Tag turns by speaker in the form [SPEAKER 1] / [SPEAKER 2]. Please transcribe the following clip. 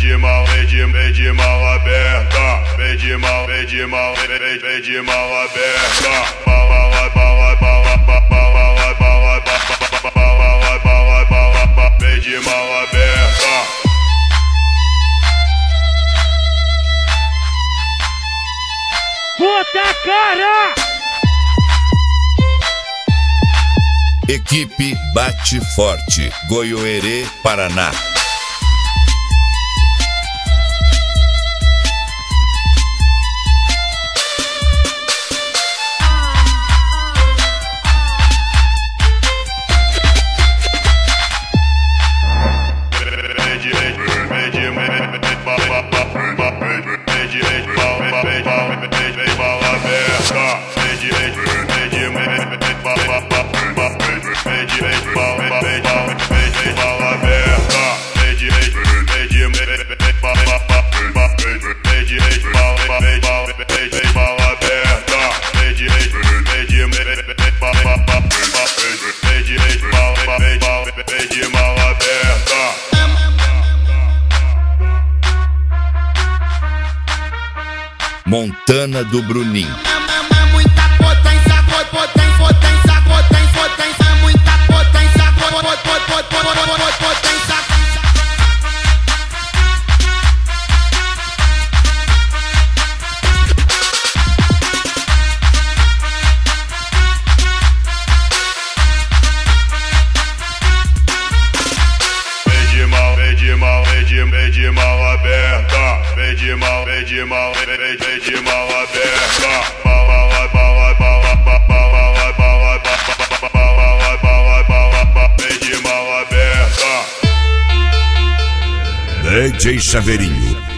[SPEAKER 1] de mal aberta, vem de mal aberta, vem de mal aberta.
[SPEAKER 2] Puta cara!
[SPEAKER 3] Equipe Bate Forte, Goiôerê, Paraná. Montana do Bruninho.
[SPEAKER 4] Muita potência, potência, potência, muita potência, potência.
[SPEAKER 1] Vem de mal aberta, vem de mal aberta, vem de mal aberta.
[SPEAKER 3] DJ Chaveirinho.